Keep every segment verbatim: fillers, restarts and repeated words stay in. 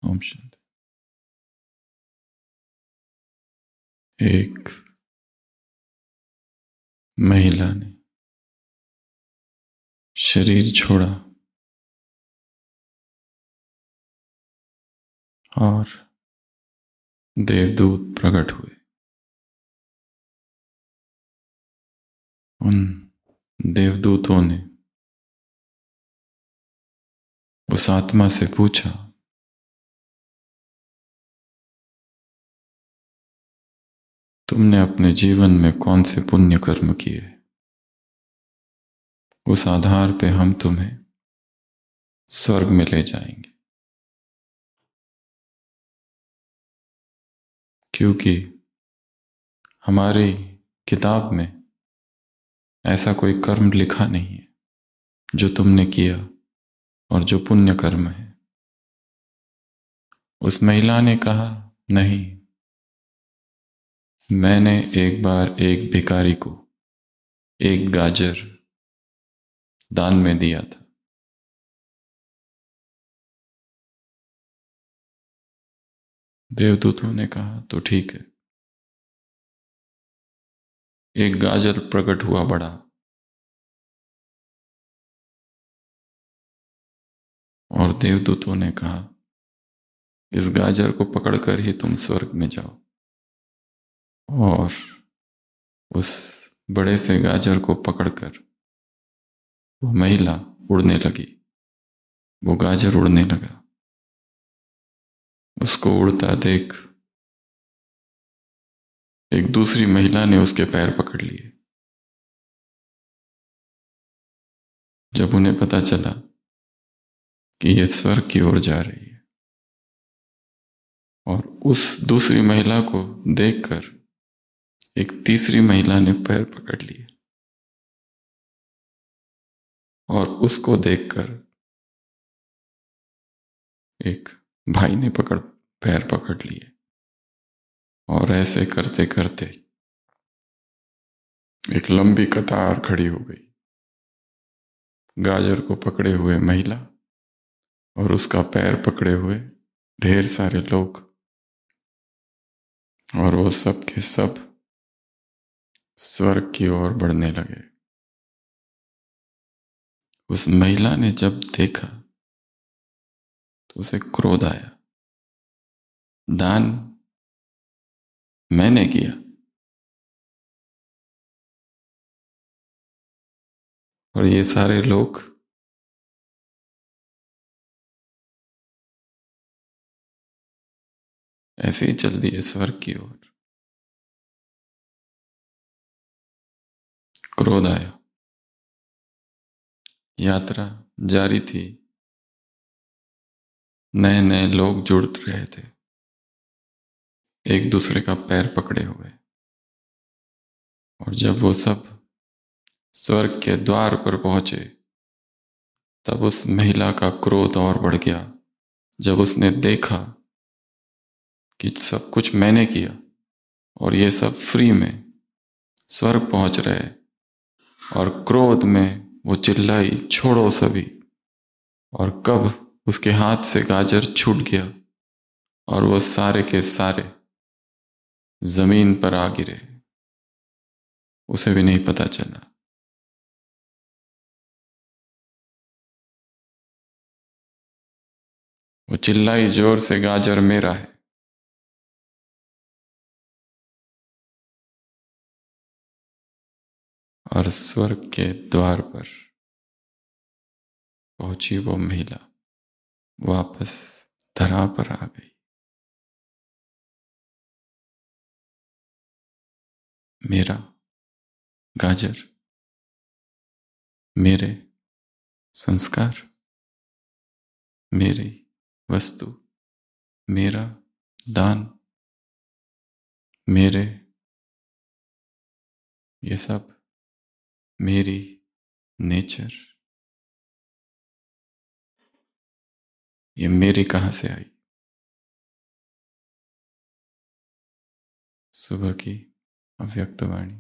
ओम शांति। एक महिला ने शरीर छोड़ा और देवदूत प्रकट हुए। उन देवदूतों ने उस आत्मा से पूछा, तुमने अपने जीवन में कौन से पुण्य कर्म किए? उस आधार पे हम तुम्हें स्वर्ग में ले जाएंगे। क्योंकि हमारी किताब में ऐसा कोई कर्म लिखा नहीं है जो तुमने किया और जो पुण्य कर्म है। उस महिला ने कहा, नहीं, मैंने एक बार एक भिखारी को एक गाजर दान में दिया था। देवदूतों ने कहा, तो ठीक है। एक गाजर प्रकट हुआ बड़ा, और देवदूतों ने कहा, इस गाजर को पकड़कर ही तुम स्वर्ग में जाओ। और उस बड़े से गाजर को पकड़कर वो महिला उड़ने लगी। वो गाजर उड़ने लगा। उसको उड़ता देख एक दूसरी महिला ने उसके पैर पकड़ लिए। जब उन्हें पता चला कि यह स्वर्ग की ओर जा रही है, और उस दूसरी महिला को देखकर एक तीसरी महिला ने पैर पकड़ लिए, और उसको देखकर एक भाई ने पकड़ पैर पकड़ लिए। और ऐसे करते करते एक लंबी कतार खड़ी हो गई। गाजर को पकड़े हुए महिला और उसका पैर पकड़े हुए ढेर सारे लोग, और वो सब के सब स्वर्ग की ओर बढ़ने लगे। उस महिला ने जब देखा तो उसे क्रोध आया। दान मैंने किया, और ये सारे लोग ऐसे ही चल दिए स्वर्ग की ओर। क्रोध आया। यात्रा जारी थी। नए नए लोग जुड़ रहे थे, एक दूसरे का पैर पकड़े हुए। और जब वो सब स्वर्ग के द्वार पर पहुंचे, तब उस महिला का क्रोध और बढ़ गया। जब उसने देखा कि सब कुछ मैंने किया और ये सब फ्री में स्वर्ग पहुंच रहे, और क्रोध में वो चिल्लाई, छोड़ो सभी। और कब उसके हाथ से गाजर छूट गया और वो सारे के सारे जमीन पर आ गिरे, उसे भी नहीं पता चला। वो चिल्लाई जोर से, गाजर मेरा है। और स्वर्ग के द्वार पर पहुंची वो महिला वापस धरा पर आ गई। मेरा गाजर, मेरे संस्कार, मेरी वस्तु, मेरा दान, मेरे ये सब, मेरी नेचर, ये मेरी कहां से आई? सुबह की अव्यक्त वाणी।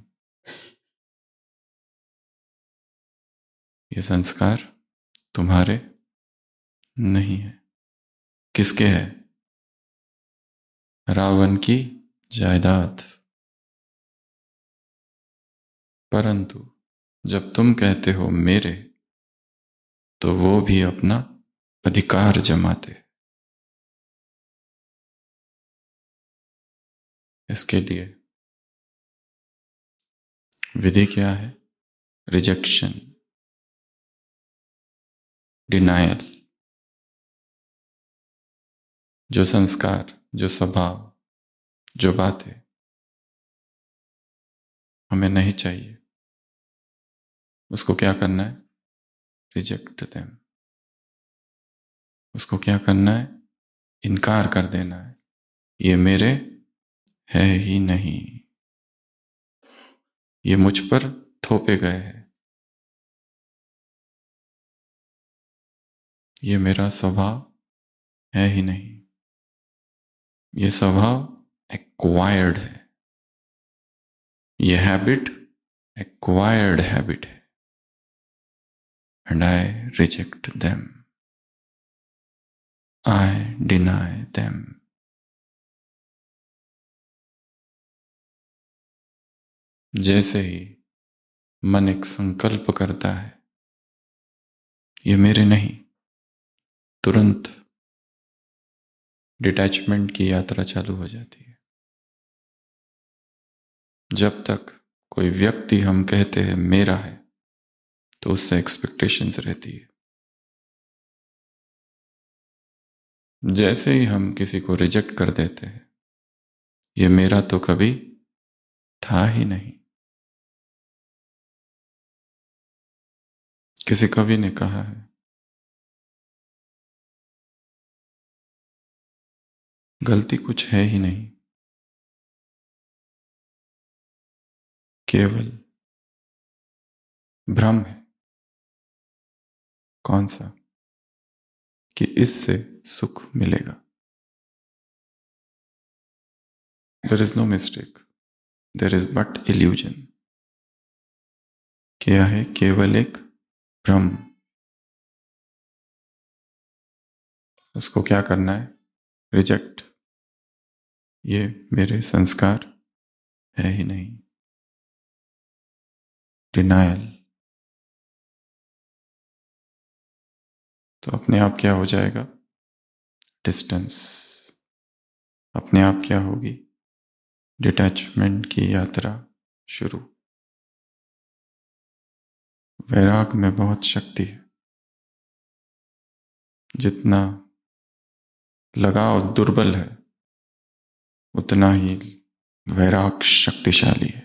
ये संस्कार तुम्हारे नहीं है। किसके है? रावण की जायदाद। परंतु जब तुम कहते हो मेरे, तो वो भी अपना अधिकार जमाते। इसके लिए विधि क्या है? Rejection, denial. जो संस्कार, जो स्वभाव, जो बातें हमें नहीं चाहिए, उसको क्या करना है? Reject them. उसको क्या करना है? इनकार कर देना है। ये मेरे है ही नहीं, ये मुझ पर थोपे गए हैं, ये मेरा स्वभाव है ही नहीं, ये स्वभाव एक्वायर्ड है, ये हैबिट एक्वायर्ड हैबिट है। And I reject them, I deny them. जैसे ही मन एक संकल्प करता है, ये मेरे नहीं, तुरंत डिटैचमेंट की यात्रा चालू हो जाती है। जब तक कोई व्यक्ति हम कहते हैं मेरा है, तो उससे एक्सपेक्टेशंस रहती है। जैसे ही हम किसी को रिजेक्ट कर देते हैं, ये मेरा तो कभी था ही नहीं। किसी कवि ने कहा है, गलती कुछ है ही नहीं, केवल भ्रम है। कौन सा? कि इससे सुख मिलेगा। There is no mistake, there is but illusion. क्या है? केवल एक भ्रम। उसको क्या करना है? रिजेक्ट। ये मेरे संस्कार है ही नहीं, डिनायल। तो अपने आप क्या हो जाएगा? डिस्टेंस। अपने आप क्या होगी? डिटैचमेंट की यात्रा शुरू। वैराग में बहुत शक्ति है। जितना लगाव दुर्बल है, उतना ही वैराग शक्तिशाली है।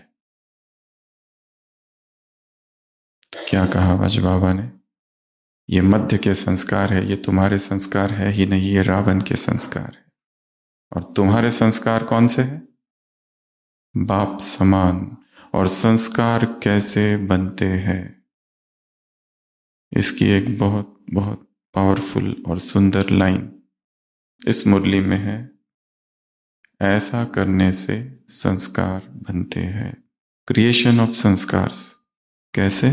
तो क्या कहा वज बाबा ने? ये मध्य के संस्कार है, ये तुम्हारे संस्कार है ही नहीं, ये रावण के संस्कार है। और तुम्हारे संस्कार कौन से हैं? बाप समान। और संस्कार कैसे बनते हैं, इसकी एक बहुत बहुत पावरफुल और सुंदर लाइन इस मुरली में है। ऐसा करने से संस्कार बनते हैं। क्रिएशन ऑफ संस्कार्स कैसे?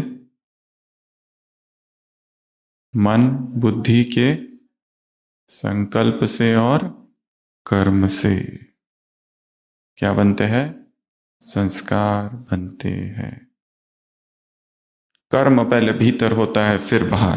मन बुद्धि के संकल्प से और कर्म से क्या बनते हैं? संस्कार बनते हैं। कर्म पहले भीतर होता है, फिर बाहर।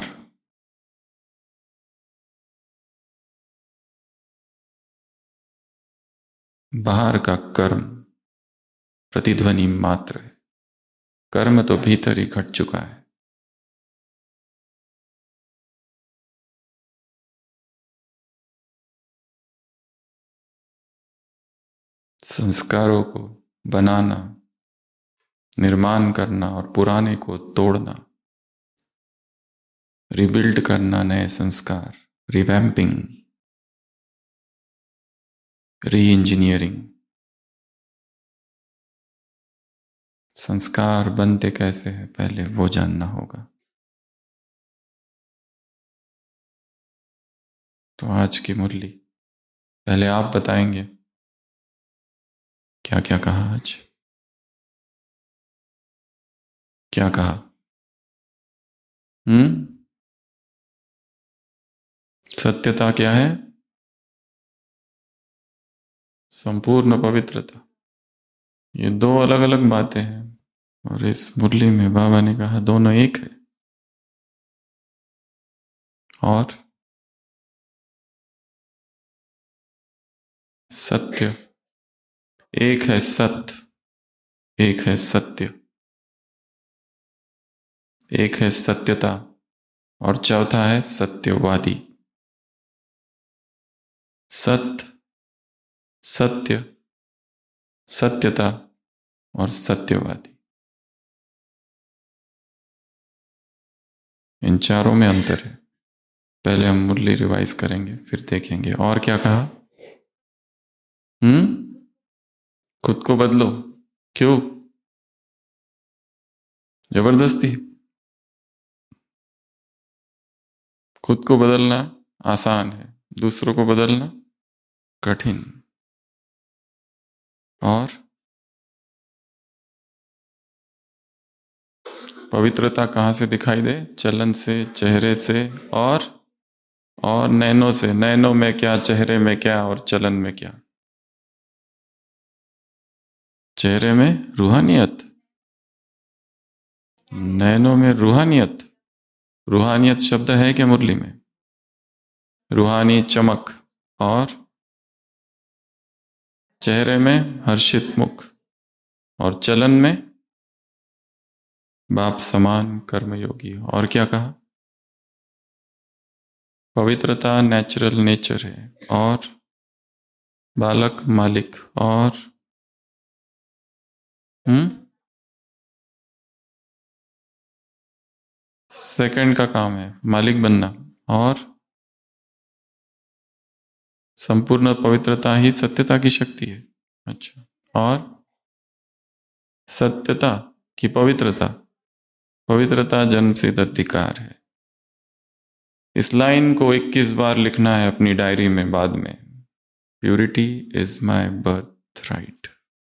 बाहर का कर्म प्रतिध्वनि मात्र है, कर्म तो भीतर ही घट चुका है। संस्कारों को बनाना, निर्माण करना और पुराने को तोड़ना, रिबिल्ड करना, नए संस्कार, रिवैम्पिंग, री इंजीनियरिंग। संस्कार बनते कैसे हैं, पहले वो जानना होगा। तो आज की मुरली पहले आप बताएंगे क्या क्या कहा आज? क्या कहा? हम्म सत्यता क्या है? संपूर्ण पवित्रता, ये दो अलग अलग बातें हैं, और इस मुरली में बाबा ने कहा दोनों एक है। और सत्य, एक है सत्य, एक है सत्य, एक है सत्यता, और चौथा है सत्यवादी। सत्य, सत्य, सत्यता और सत्यवादी, इन चारों में अंतर है। पहले हम मुरली रिवाइज करेंगे, फिर देखेंगे और क्या कहा। हम्म खुद को बदलो, क्यों? जबरदस्ती? खुद को बदलना आसान है, दूसरों को बदलना कठिन। और पवित्रता कहाँ से दिखाई दे? चलन से, चेहरे से, और और नैनों से। नैनों में क्या, चेहरे में क्या, और चलन में क्या? चेहरे में रूहानियत, नैनों में रूहानियत। रूहानियत शब्द है क्या मुरली में? रूहानी चमक। और चेहरे में हर्षित मुख, और चलन में बाप समान कर्मयोगी। और क्या कहा? पवित्रता नेचुरल नेचर है, और बालक मालिक। और हम्म सेकंड का काम है मालिक बनना। और संपूर्ण पवित्रता ही सत्यता की शक्ति है। अच्छा, और सत्यता की पवित्रता, पवित्रता जन्म सिद्ध अधिकार है। इस लाइन को इक्कीस बार लिखना है अपनी डायरी में बाद में। Purity is my birthright.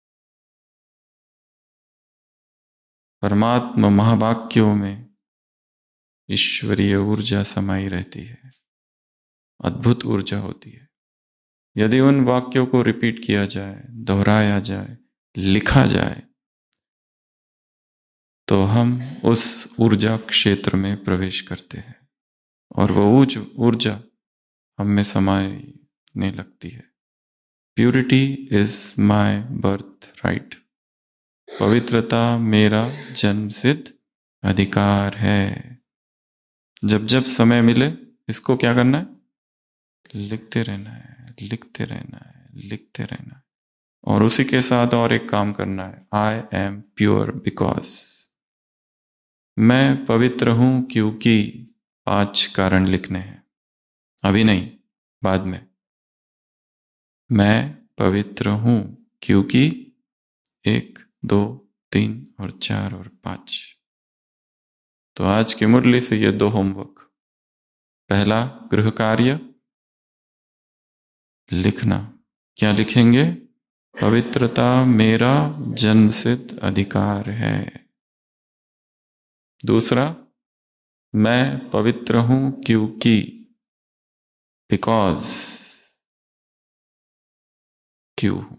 परमात्मा महावाक्यों में ईश्वरीय ऊर्जा समाई रहती है, अद्भुत ऊर्जा होती है। यदि उन वाक्यों को रिपीट किया जाए, दोहराया जाए, लिखा जाए, तो हम उस ऊर्जा क्षेत्र में प्रवेश करते हैं, और वो ऊर्ज ऊर्जा हम में समाने लगती है। Purity is my birthright. पवित्रता मेरा जन्मसिद्ध अधिकार है। जब जब समय मिले इसको क्या करना है? लिखते रहना है, लिखते रहना है, लिखते रहना है। और उसी के साथ और एक काम करना है, आई एम प्योर बिकॉज। मैं पवित्र हूं क्योंकि पांच कारण लिखने हैं, अभी नहीं, बाद में। मैं पवित्र हूं क्योंकि एक, दो, तीन और चार और पांच। तो आज की मुरली से ये दो होमवर्क। पहला गृह कार्य, लिखना। क्या लिखेंगे? पवित्रता मेरा जन्मसिद्ध अधिकार है। दूसरा, मैं पवित्र हूं क्योंकि, बिकॉज, क्यों हूं।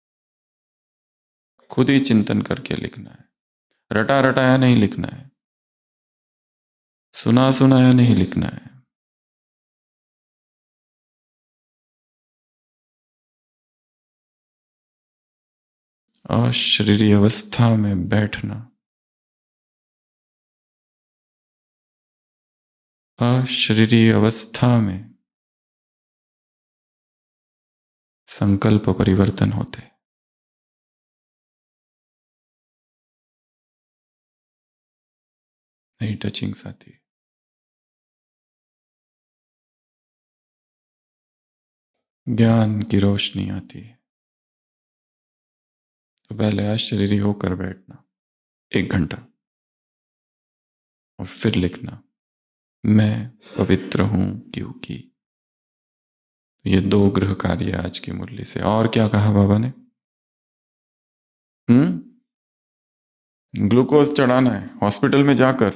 खुद ही चिंतन करके लिखना है, रटा रटाया नहीं लिखना है, सुना सुनाया नहीं लिखना है। अशरीरी अवस्था में बैठना, अशरीरी अवस्था में संकल्प परिवर्तन होते, नई टचिंग्स आती, ज्ञान की रोशनी आती है। तो पहले अशरीरी होकर बैठना एक घंटा, और फिर लिखना मैं पवित्र हूं क्योंकि। ये दो गृह कार्य आज की मुरली से। और क्या कहा बाबा ने? हम्म ग्लूकोज चढ़ाना है हॉस्पिटल में जाकर।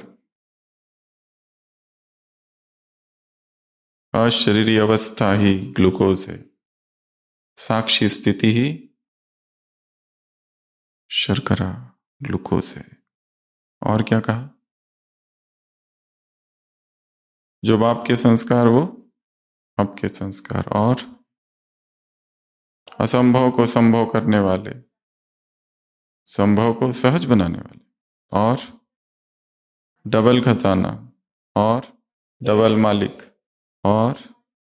अशरीरी अवस्था ही ग्लूकोज है। साक्षी स्थिति ही शर्करा, ग्लूकोज है। और क्या कहा? जो बाप के संस्कार वो आपके संस्कार, और असंभव को संभव करने वाले, संभव को सहज बनाने वाले, और डबल खजाना, और डबल मालिक, और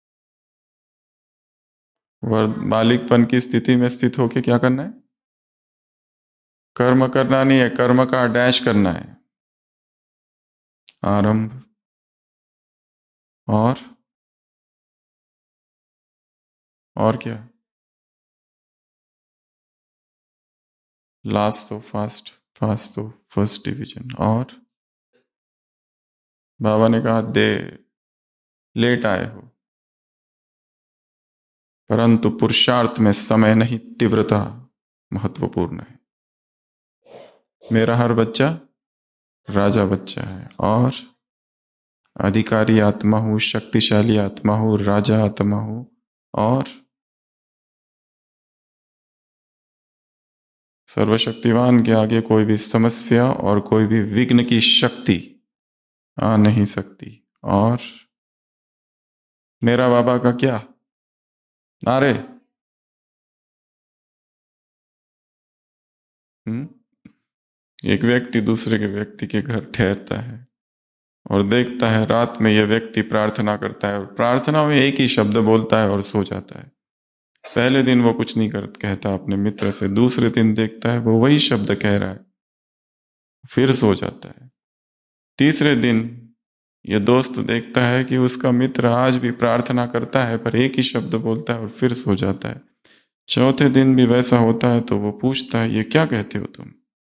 मालिकपन की स्थिति में स्थित होके क्या करना है? कर्म करना नहीं है, कर्म का डैश करना है। आरंभ और और क्या? लास्ट तो फास्ट, फास्ट तो फर्स्ट डिवीजन। और बाबा ने कहा दे लेट आए हो, परंतु पुरुषार्थ में समय नहीं, तीव्रता महत्वपूर्ण है। मेरा हर बच्चा राजा बच्चा है, और अधिकारी आत्मा हूं, शक्तिशाली आत्मा हूं, राजा आत्मा हूं, और सर्वशक्तिवान के आगे कोई भी समस्या और कोई भी विघ्न की शक्ति आ नहीं सकती। और मेरा बाबा का क्या नारे? हम्म एक व्यक्ति दूसरे के व्यक्ति के घर ठहरता है और देखता है रात में यह व्यक्ति प्रार्थना करता है, और प्रार्थना में एक ही शब्द बोलता है और सो जाता है। पहले दिन वो कुछ नहीं कर कहता अपने मित्र से, दूसरे दिन देखता है वो वही शब्द कह रहा है, फिर सो जाता है। तीसरे दिन ये दोस्त देखता है कि उसका मित्र आज भी प्रार्थना करता है पर एक ही शब्द बोलता है और फिर सो जाता है। चौथे दिन भी वैसा होता है तो वो पूछता है ये क्या कहते हो तुम?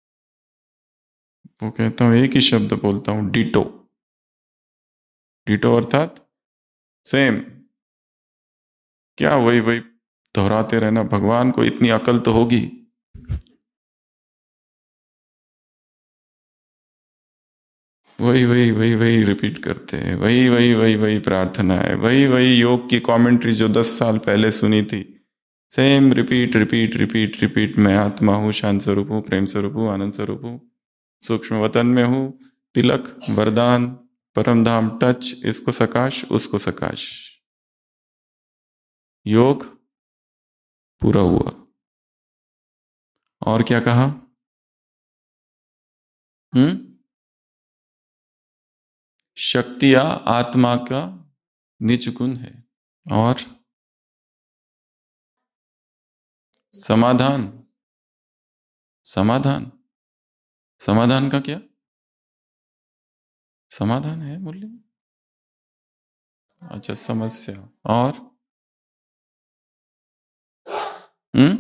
वो कहता हूं एक ही शब्द बोलता हूं, डिटो। डिटो अर्थात सेम। क्या वही वही दोहराते रहना? भगवान को इतनी अकल तो होगी। वही वही वही वही रिपीट करते हैं, वही वही वही वही प्रार्थना है, वही वही योग की कमेंट्री जो दस साल पहले सुनी थी, same repeat repeat repeat repeat. मैं आत्मा हूँ, शांत स्वरूप हूँ, प्रेम स्वरूप हूँ, आनंद स्वरूप हूँ, सूक्ष्म वतन में हूँ, तिलक, वरदान, परम धाम, टच, इसको सकाश, उसको सकाश। योग पूरा हुआ। और क्या कहा? हम्म शक्तियां आत्मा का निज गुण है। और समाधान, समाधान, समाधान का क्या? समाधान है मूल्य। अच्छा, समस्या। और हम्म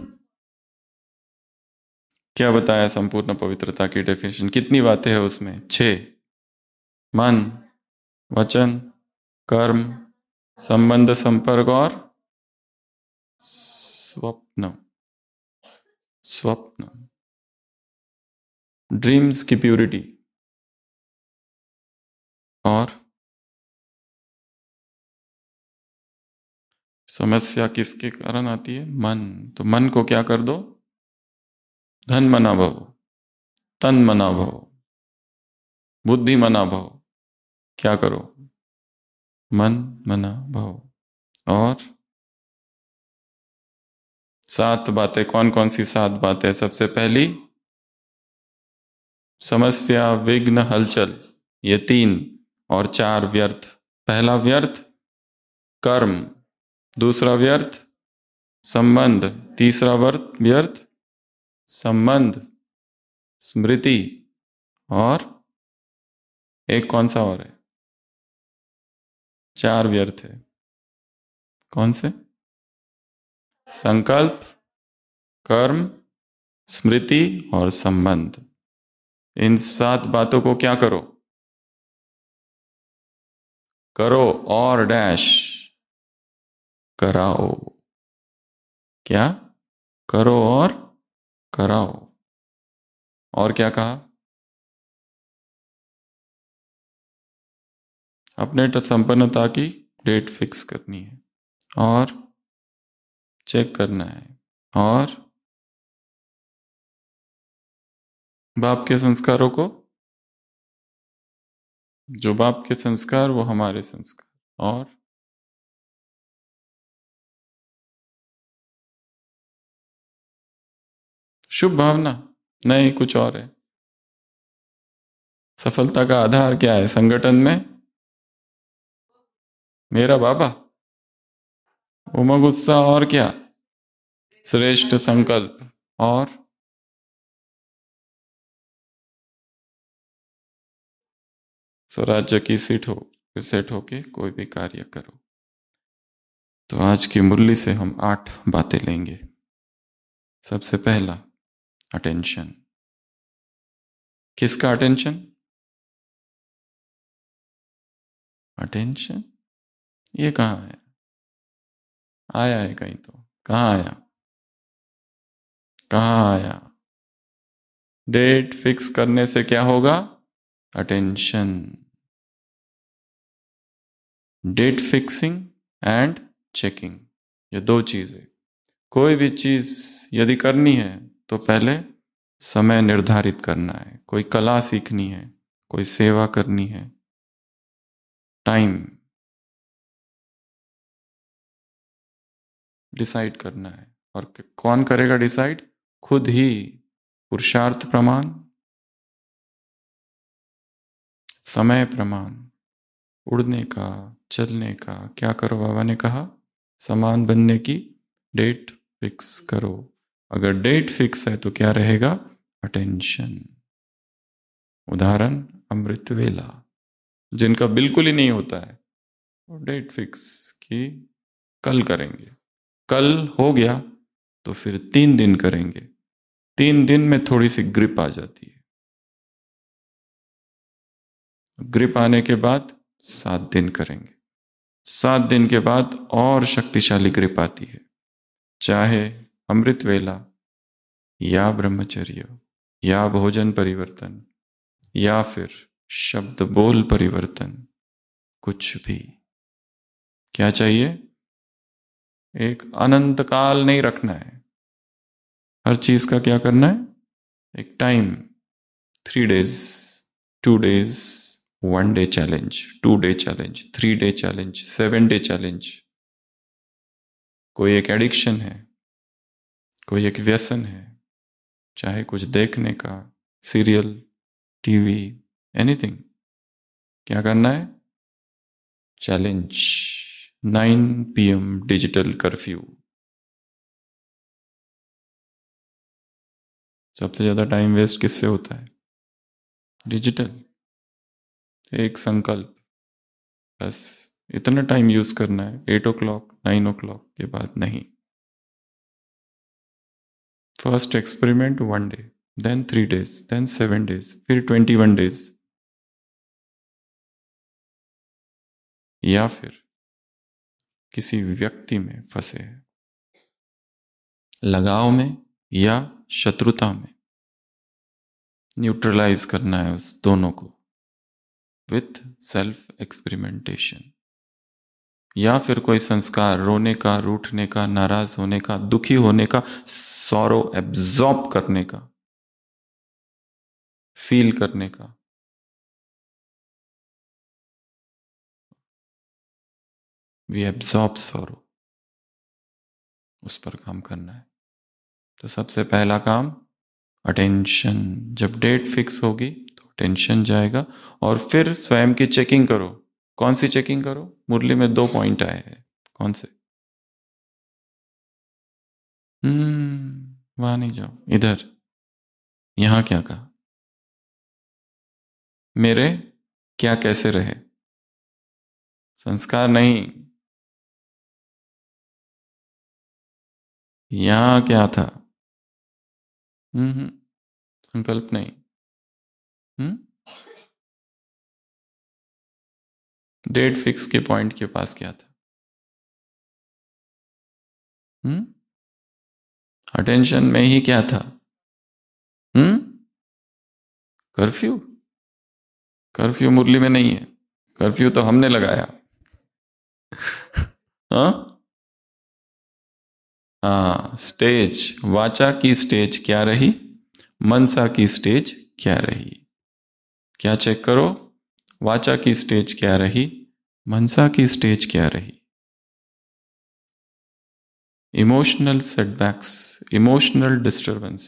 क्या बताया संपूर्ण पवित्रता की डेफिनेशन? कितनी बातें हैं उसमें? छह। मन, वचन, कर्म, संबंध, संपर्क और स्वप्न। स्वप्न, ड्रीम्स की प्यूरिटी। और समस्या किसके कारण आती है? मन। तो मन को क्या कर दो? धन मना भव, तन मना भव, बुद्धि मना भव। क्या करो? मन मना भव। और सात बातें, कौन कौन सी सात बातें? सबसे पहली समस्या, विघ्न, हलचल, ये तीन। और चार व्यर्थ। पहला व्यर्थ कर्म, दूसरा व्यर्थ संबंध, तीसरा व्यर्थ व्यर्थ संबंध, स्मृति, और एक कौन सा और है? चार व्यर्थ है। कौन से? संकल्प, कर्म, स्मृति और संबंध। इन सात बातों को क्या करो? करो और डैश कराओ। क्या? करो और कराओ। और क्या कहा? अपने संपन्नता की डेट फिक्स करनी है। और चेक करना है। और बाप के संस्कारों को, जो बाप के संस्कार वो हमारे संस्कार। और शुभ भावना नहीं, कुछ और है। सफलता का आधार क्या है संगठन में? मेरा बाबा, उमंग उत्साह, और क्या? श्रेष्ठ संकल्प। और स्वराज्य की सीट हो, फिर सेट होके कोई भी कार्य करो। तो आज की मुरली से हम आठ बातें लेंगे। सबसे पहला, अटेंशन। किसका अटेंशन? अटेंशन ये कहाँ है? आया है कहीं तो? कहाँ आया? कहाँ आया? डेट फिक्स करने से क्या होगा? Attention. Date fixing and checking, ये दो चीजें। कोई भी चीज यदि करनी है तो पहले समय निर्धारित करना है। कोई कला सीखनी है, कोई सेवा करनी है, टाइम डिसाइड करना है। और कौन करेगा डिसाइड? खुद ही। पुरुषार्थ प्रमाण, समय प्रमाण, उड़ने का, चलने का। क्या करो बाबा ने कहा? समान बनने की डेट फिक्स करो। अगर डेट फिक्स है तो क्या रहेगा? अटेंशन। उदाहरण, अमृत वेला। जिनका बिल्कुल ही नहीं होता है वो डेट फिक्स की कल करेंगे। कल हो गया तो फिर तीन दिन करेंगे। तीन दिन में थोड़ी सी ग्रिप आ जाती है। ग्रिप आने के बाद सात दिन करेंगे। सात दिन के बाद और शक्तिशाली ग्रिप आती है। चाहे अमृत वेला या ब्रह्मचर्य या भोजन परिवर्तन या फिर शब्द बोल परिवर्तन, कुछ भी। क्या चाहिए? एक अनंत काल नहीं रखना है। हर चीज का क्या करना है? एक time. Three days, two days, one day challenge, two day challenge, three day challenge, seven day challenge. कोई एक एडिक्शन है, कोई एक व्यसन है, चाहे कुछ देखने का, सीरियल, टीवी, एनीथिंग। क्या करना है? Challenge. Nine P M digital curfew. सबसे ज्यादा टाइम वेस्ट किससे होता है? डिजिटल। एक संकल्प, बस इतना टाइम यूज करना है। Eight o'clock, nine o'clock के बाद नहीं। First experiment one day, then three days, then seven days, फिर ट्वेंटी वन डेज। या फिर किसी व्यक्ति में फंसे हैं, लगाव में या शत्रुता में, न्यूट्रलाइज करना है उस दोनों को विथ सेल्फ एक्सपेरिमेंटेशन। या फिर कोई संस्कार, रोने का, रूठने का, नाराज होने का, दुखी होने का, सौरो एब्जॉर्ब करने का, फील करने का। वी एब्जॉर्ब सौरो, उस पर काम करना है। तो सबसे पहला काम अटेंशन। जब डेट फिक्स होगी तो अटेंशन जाएगा। और फिर स्वयं की चेकिंग करो। कौन सी चेकिंग करो? मुरली में दो पॉइंट आए हैं। कौन से? हम्म वहां नहीं जाओ, इधर। यहां क्या कहा? मेरे क्या कैसे रहे? संस्कार नहीं, यहां क्या था? हम्म हम्म, संकल्प नहीं। हम्म डेट फिक्स के पॉइंट के पास क्या था? हम्म अटेंशन में ही क्या था? हम्म कर्फ्यू। कर्फ्यू मुरली में नहीं है। कर्फ्यू तो हमने लगाया। हाँ, हाँ, स्टेज, वाचा की स्टेज क्या रही, मनसा की स्टेज क्या रही। क्या चेक करो, वाचा की स्टेज क्या रही, मनसा की स्टेज क्या रही। Emotional setbacks, emotional disturbance.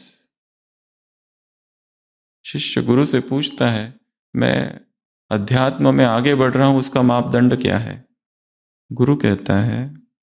शिष्य गुरु से पूछता है, मैं अध्यात्म में आगे बढ़ रहा हूं, उसका मापदंड क्या है। गुरु कहता है,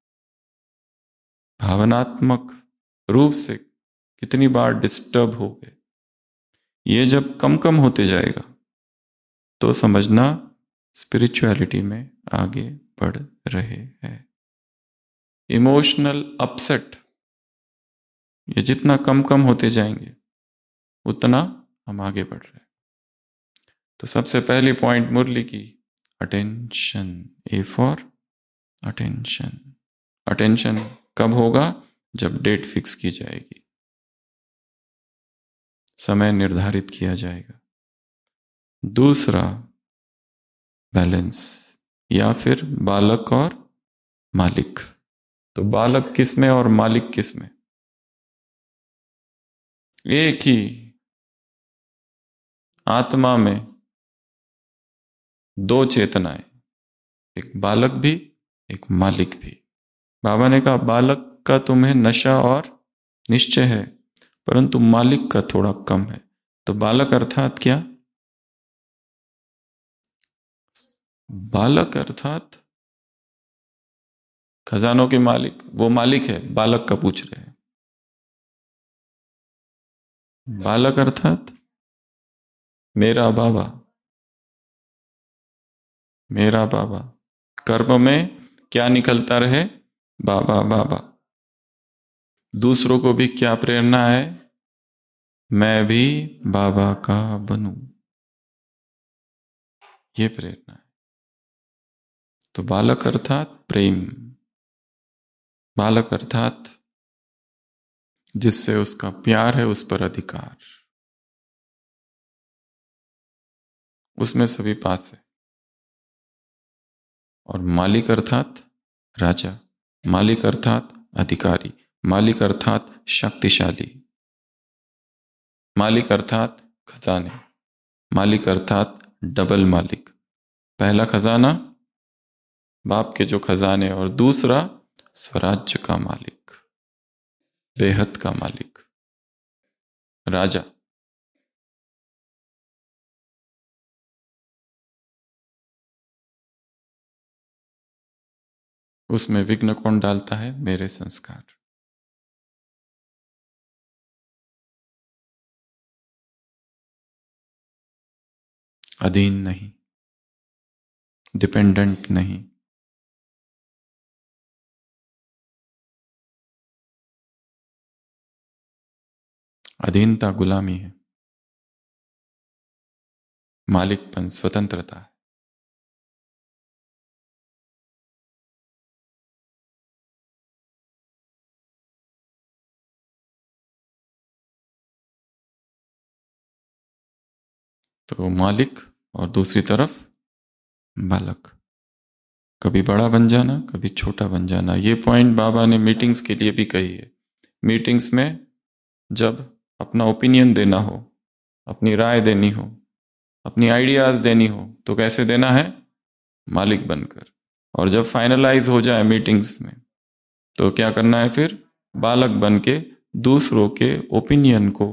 भावनात्मक रूप से कितनी बार डिस्टर्ब हो गए। ये जब कम कम होते जाएगा तो समझना स्पिरिचुअलिटी में आगे बढ़ रहे हैं। इमोशनल अपसेट, ये जितना कम कम होते जाएंगे उतना हम आगे बढ़ रहे हैं। तो सबसे पहली पॉइंट मुरली की, attention. A for attention. Attention कब होगा, जब डेट फिक्स की जाएगी, समय निर्धारित किया जाएगा। दूसरा, बैलेंस, या फिर बालक और मालिक। तो बालक किस में और मालिक किस में। एक ही आत्मा में दो चेतनाएं, एक बालक भी एक मालिक भी। बाबा ने कहा, बालक का तुम्हें नशा और निश्चय है, परंतु मालिक का थोड़ा कम है। तो बालक अर्थात क्या, बालक अर्थात खजानों के मालिक, वो मालिक है, बालक का पूछ रहे हैं। बालक अर्थात मेरा बाबा, मेरा बाबा। कर्म में क्या निकलता रहे, बाबा बाबा। दूसरों को भी क्या प्रेरणा है, मैं भी बाबा का बनूं, ये प्रेरणा है। तो बालक अर्थात प्रेम, बालक अर्थात जिससे उसका प्यार है, उस पर अधिकार, उसमें सभी पास है। और मालिक अर्थात राजा, मालिक अर्थात अधिकारी, मालिक अर्थात शक्तिशाली, मालिक अर्थात खजाने, मालिक अर्थात डबल मालिक। पहला खजाना बाप के जो खजाने, और दूसरा स्वराज्य का मालिक, बेहद का मालिक, राजा। उसमें विघ्न कौन डालता है, मेरे संस्कार। अधीन नहीं, डिपेंडेंट नहीं। अधीनता गुलामी है, मालिकपन स्वतंत्रता है। तो मालिक और दूसरी तरफ बालक। कभी बड़ा बन जाना, कभी छोटा बन जाना। ये पॉइंट बाबा ने मीटिंग्स के लिए भी कही है। मीटिंग्स में जब अपना ओपिनियन देना हो, अपनी राय देनी हो, अपनी आइडियाज देनी हो, तो कैसे देना है, मालिक बनकर। और जब फाइनलाइज हो जाए मीटिंग्स में, तो क्या करना है फिर, बालक बन के दूसरों के ओपिनियन को,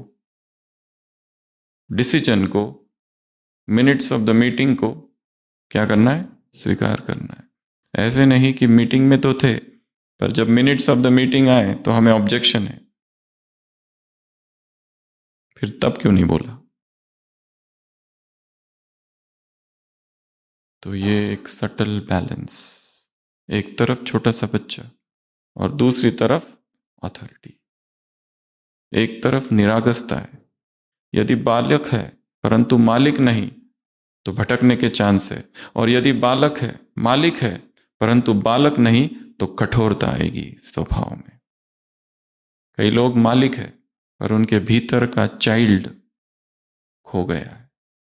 डिसीजन को, मिनट्स ऑफ द मीटिंग को क्या करना है, स्वीकार करना है। ऐसे नहीं कि मीटिंग में तो थे, पर जब मिनट्स ऑफ द मीटिंग आए तो हमें ऑब्जेक्शन है, फिर तब क्यों नहीं बोला। तो ये एक सटल बैलेंस, एक तरफ छोटा सा बच्चा और दूसरी तरफ अथॉरिटी। एक तरफ निरागसता है, यदि बालक है परंतु मालिक नहीं तो भटकने के चांस है, और यदि बालक है, मालिक है परंतु बालक नहीं तो कठोरता आएगी स्वभाव में। कई लोग मालिक है पर उनके भीतर का चाइल्ड खो गया है।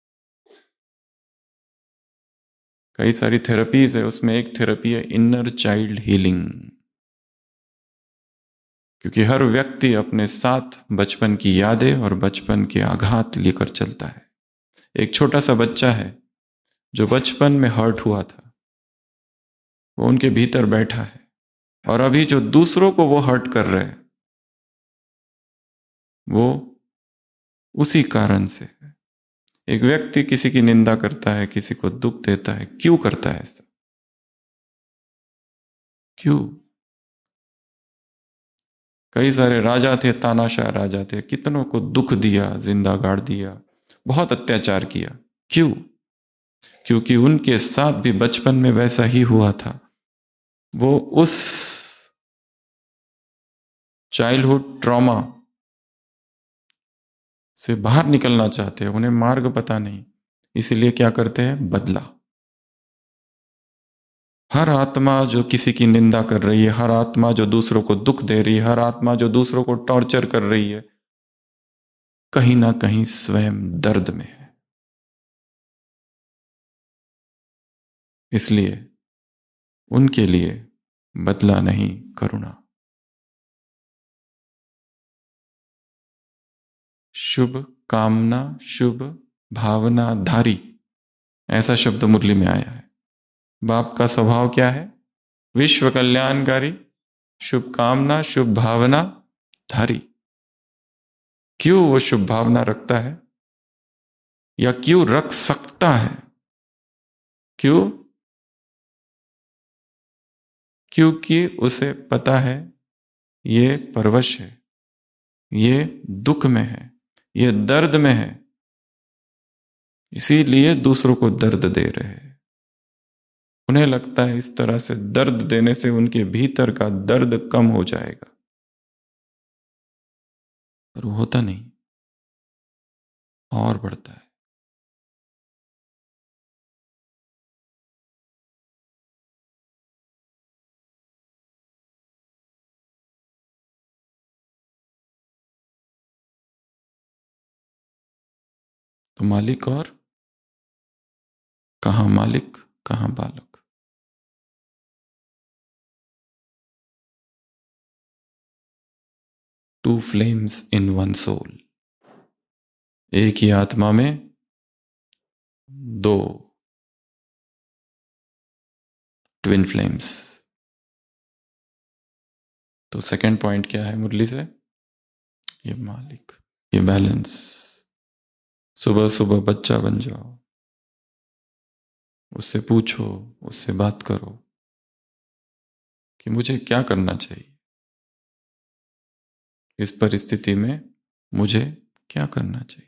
कई सारी थेरेपीज है, उसमें एक थेरेपी है इनर चाइल्ड हीलिंग। क्योंकि हर व्यक्ति अपने साथ बचपन की यादें और बचपन के आघात लेकर चलता है। एक छोटा सा बच्चा है जो बचपन में हर्ट हुआ था, वो उनके भीतर बैठा है, और अभी जो दूसरों को वो हर्ट कर रहे हैं वो उसी कारण से है। एक व्यक्ति किसी की निंदा करता है, किसी को दुख देता है, क्यों करता है ऐसा? क्यों? कई सारे राजा थे, तानाशाह राजा थे, कितनों को दुख दिया, जिंदा गाड़ दिया, बहुत अत्याचार किया। क्यों? क्योंकि उनके साथ भी बचपन में वैसा ही हुआ था। वो उस चाइल्डहुड ट्रॉमा से बाहर निकलना चाहते हैं, उन्हें मार्ग पता नहीं, इसीलिए क्या करते हैं? बदला। हर आत्मा जो किसी की निंदा कर रही है, हर आत्मा जो दूसरों को दुख दे रही है, हर आत्मा जो दूसरों को टॉर्चर कर रही है, कहीं ना कहीं स्वयं दर्द में है। इसलिए उनके लिए बदला नहीं, करुणा। शुभ कामना, शुभ भावना धारी, ऐसा शब्द मुरली में आया है। बाप का स्वभाव क्या है? विश्व कल्याणकारी, शुभ कामना, शुभ भावना धारी। क्यों वो शुभ भावना रखता है, या क्यों रख सकता है? क्यों? क्योंकि उसे पता है ये परवश है, ये दुख में है, ये दर्द में है, इसीलिए दूसरों को दर्द दे रहे हैं। उन्हें लगता है इस तरह से दर्द देने से उनके भीतर का दर्द कम हो जाएगा, पर वो होता नहीं, और बढ़ता है। तो मालिक और कहां मालिक, कहां बालक? Two flames in one soul, एक ही आत्मा में दो ट्विन फ्लेम्स। तो सेकंड पॉइंट क्या है मुरली से? ये मालिक, ये बैलेंस। सुबह सुबह बच्चा बन जाओ, उससे पूछो, उससे बात करो कि मुझे क्या करना चाहिए इस परिस्थिति में, मुझे क्या करना चाहिए।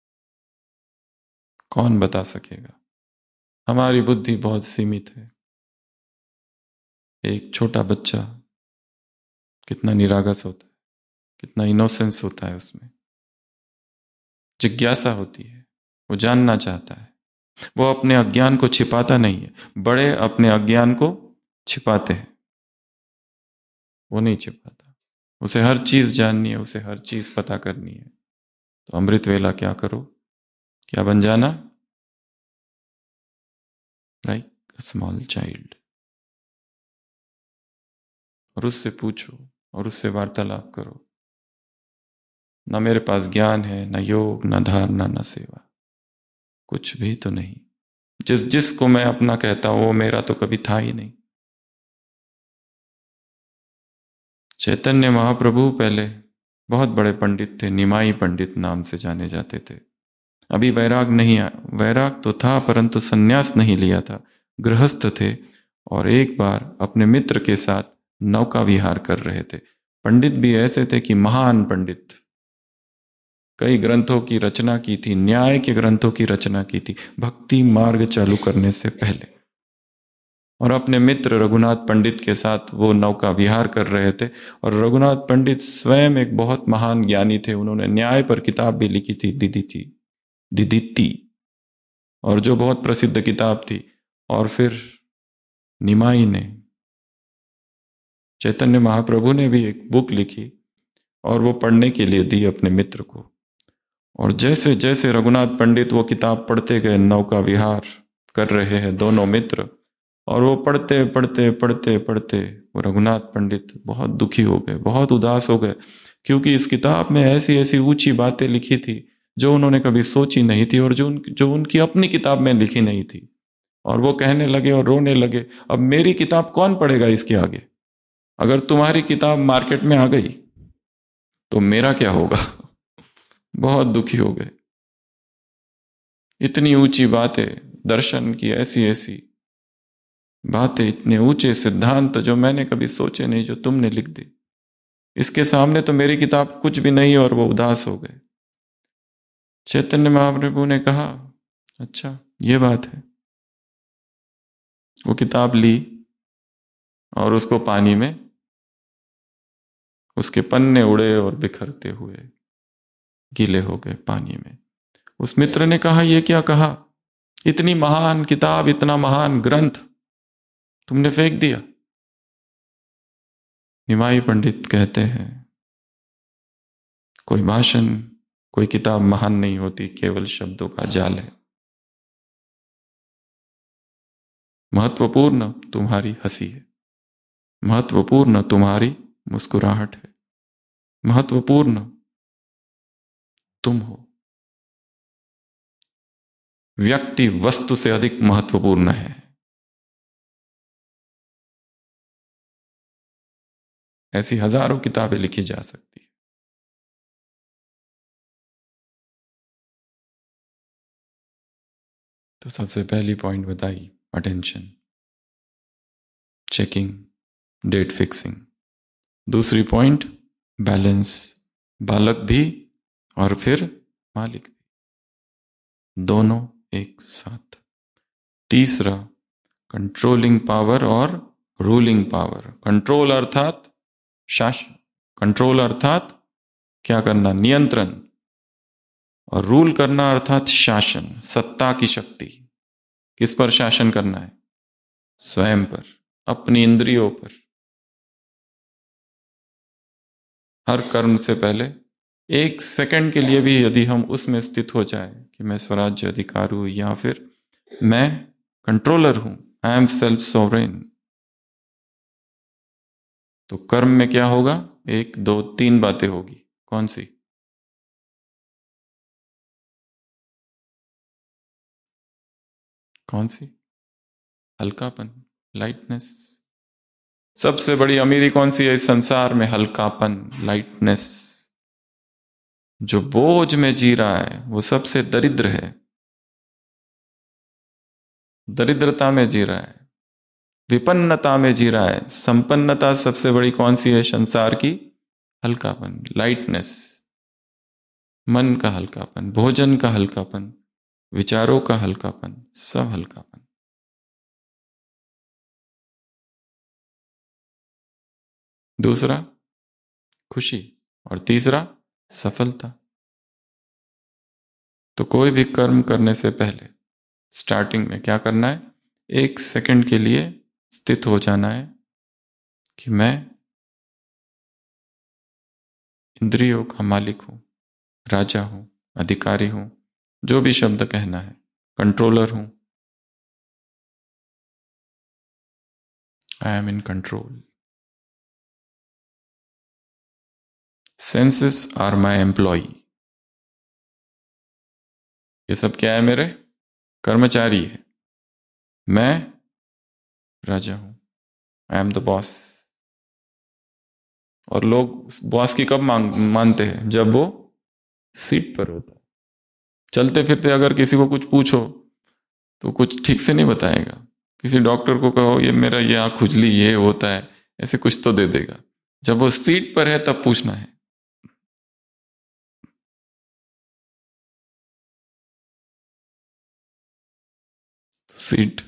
कौन बता सकेगा? हमारी बुद्धि बहुत सीमित है। एक छोटा बच्चा कितना निरागस होता है, कितना इनोसेंस होता है, उसमें जिज्ञासा होती है, वो जानना चाहता है। वो अपने अज्ञान को छिपाता नहीं है। बड़े अपने अज्ञान को छिपाते हैं, वो नहीं छिपाता। उसे हर चीज जाननी है, उसे हर चीज पता करनी है। तो अमृत वेला क्या करो? क्या बन जाना? Like a small child. और उससे पूछो और उससे वार्तालाप करो। ना मेरे पास ज्ञान है, ना योग, ना धारणा, ना सेवा, कुछ भी तो नहीं। जिस जिसको मैं अपना कहता हूं वो मेरा तो कभी था ही नहीं। चैतन्य महाप्रभु पहले बहुत बड़े पंडित थे, निमाई पंडित नाम से जाने जाते थे। अभी वैराग नहीं आया, वैराग तो था परंतु सन्यास नहीं लिया था, गृहस्थ थे। और एक बार अपने मित्र के साथ नौका विहार कर रहे थे। पंडित भी ऐसे थे कि महान पंडित, कई ग्रंथों की रचना की थी, न्याय के ग्रंथों की रचना की थी भक्ति मार्ग चालू करने से पहले। और अपने मित्र रघुनाथ पंडित के साथ वो नौका विहार कर रहे थे। और रघुनाथ पंडित स्वयं एक बहुत महान ज्ञानी थे, उन्होंने न्याय पर किताब भी लिखी थी, दिदिति दिदिति, और जो बहुत प्रसिद्ध किताब थी। और फिर निमाई ने, चैतन्य महाप्रभु ने भी एक बुक लिखी और वो पढ़ने के लिए दी अपने मित्र को। और जैसे जैसे रघुनाथ पंडित वो किताब पढ़ते गए, नौका विहार कर रहे हैं दोनों मित्र, और वो पढ़ते पढ़ते पढ़ते पढ़ते वो रघुनाथ पंडित बहुत दुखी हो गए, बहुत उदास हो गए, क्योंकि इस किताब में ऐसी ऐसी ऊंची बातें लिखी थी जो उन्होंने कभी सोची नहीं थी और जो उन, जो उनकी अपनी किताब में लिखी नहीं थी। और वो कहने लगे और रोने लगे, अब मेरी किताब कौन पढ़ेगा इसके आगे? अगर तुम्हारी किताब मार्केट में आ गई तो मेरा क्या होगा? बहुत दुखी हो गए। इतनी ऊंची बातें, दर्शन की ऐसी ऐसी बातें, इतने ऊंचे सिद्धांत जो मैंने कभी सोचे नहीं, जो तुमने लिख दी, इसके सामने तो मेरी किताब कुछ भी नहीं। और वो उदास हो गए। चैतन्य महाप्रभु ने कहा, अच्छा ये बात है। वो किताब ली और उसको पानी में, उसके पन्ने उड़े और बिखरते हुए गीले हो गए पानी में। उस मित्र ने कहा, ये क्या कहा? इतनी महान किताब, इतना महान ग्रंथ तुमने फेंक दिया? निमाई पंडित कहते हैं, कोई भाषण, कोई किताब महान नहीं होती, केवल शब्दों का जाल है। महत्वपूर्ण तुम्हारी हंसी है, महत्वपूर्ण तुम्हारी मुस्कुराहट है, महत्वपूर्ण तुम हो। व्यक्ति वस्तु से अधिक महत्वपूर्ण है। ऐसी हजारों किताबें लिखी जा सकती है। तो सबसे पहली पॉइंट बताई, अटेंशन, चेकिंग, डेट फिक्सिंग। दूसरी पॉइंट, बैलेंस, बालक भी और फिर मालिक भी, दोनों एक साथ। तीसरा, कंट्रोलिंग पावर और रूलिंग पावर। कंट्रोल अर्थात शासन, कंट्रोल अर्थात क्या करना, नियंत्रण, और रूल करना अर्थात शासन, सत्ता की शक्ति। किस पर शासन करना है? स्वयं पर, अपनी इंद्रियों पर। हर कर्म से पहले एक सेकंड के लिए भी यदि हम उसमें स्थित हो जाए कि मैं स्वराज्य अधिकार हूं या फिर मैं कंट्रोलर हूं, आई एम सेल्फ सोवरेन, तो कर्म में क्या होगा? एक दो तीन बातें होगी। कौन सी? कौन सी? हल्कापन, लाइटनेस। सबसे बड़ी अमीरी कौन सी है इस संसार में? हल्कापन, लाइटनेस। जो बोझ में जी रहा है वो सबसे दरिद्र है, दरिद्रता में जी रहा है, विपन्नता में जी रहा है। संपन्नता सबसे बड़ी कौन सी है संसार की? हल्कापन, लाइटनेस। मन का हल्कापन, भोजन का हल्कापन, विचारों का हल्कापन, सब हल्कापन। दूसरा, खुशी। और तीसरा, सफलता। तो कोई भी कर्म करने से पहले स्टार्टिंग में क्या करना है? एक सेकंड के लिए स्थित हो जाना है कि मैं इंद्रियों का मालिक हूं, राजा हूं, अधिकारी हूं, जो भी शब्द कहना है, कंट्रोलर हूं। I am in control. Senses are my employ. ये सब क्या है? मेरे कर्मचारी है। मैं राजा हूं, आई एम द बॉस। और लोग बॉस की कब मांग मानते हैं? जब वो सीट पर होता है। चलते फिरते अगर किसी को कुछ पूछो तो कुछ ठीक से नहीं बताएगा। किसी डॉक्टर को कहो ये मेरा ये आँख खुजली ये होता है, ऐसे कुछ तो दे देगा। जब वो सीट पर है तब पूछना है। सीट।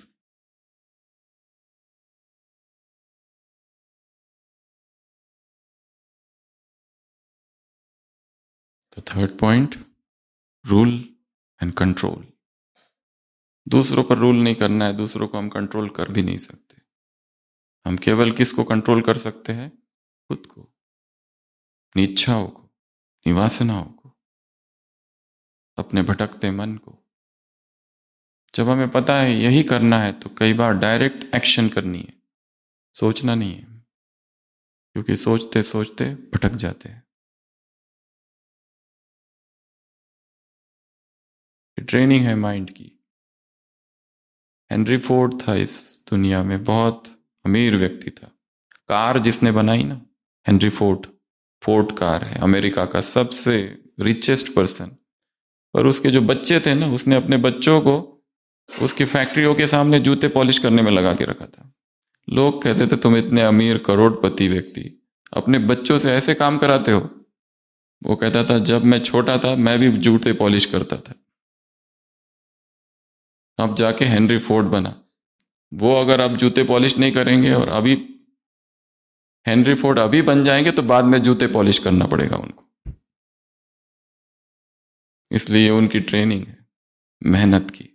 तो third point, rule and control. दूसरों पर रूल नहीं करना है, दूसरों को हम कंट्रोल कर भी नहीं सकते। हम केवल किसको कंट्रोल कर सकते हैं? खुद को, अपनी इच्छाओं को, अपनी वासनाओं को, अपने भटकते मन को। जब हमें पता है यही करना है तो कई बार डायरेक्ट एक्शन करनी है, सोचना नहीं है। क्योंकि सोचते सोचते भटक जाते हैं। ट्रेनिंग है माइंड की। हेनरी फोर्ड था इस दुनिया में, बहुत अमीर व्यक्ति था। कार जिसने बनाई ना, हेनरी फोर्ड, फोर्ड कार है अमेरिका का सबसे रिचेस्ट पर्सन। पर उसके जो बच्चे थे ना, उसने अपने बच्चों को उसकी फैक्ट्रियों के सामने जूते पॉलिश करने में लगा के रखा था। लोग कहते थे तुम इतने अमीर करोड़पति व्यक्ति अपने बच्चों से ऐसे काम कराते हो। वो कहता था जब मैं छोटा था मैं भी जूते पॉलिश करता था। अब जाके हेनरी फोर्ड बना। वो अगर अब जूते पॉलिश नहीं करेंगे और अभी हेनरी फोर्ड अभी बन जाएंगे तो बाद में जूते पॉलिश करना पड़ेगा उनको। इसलिए उनकी ट्रेनिंग है मेहनत की।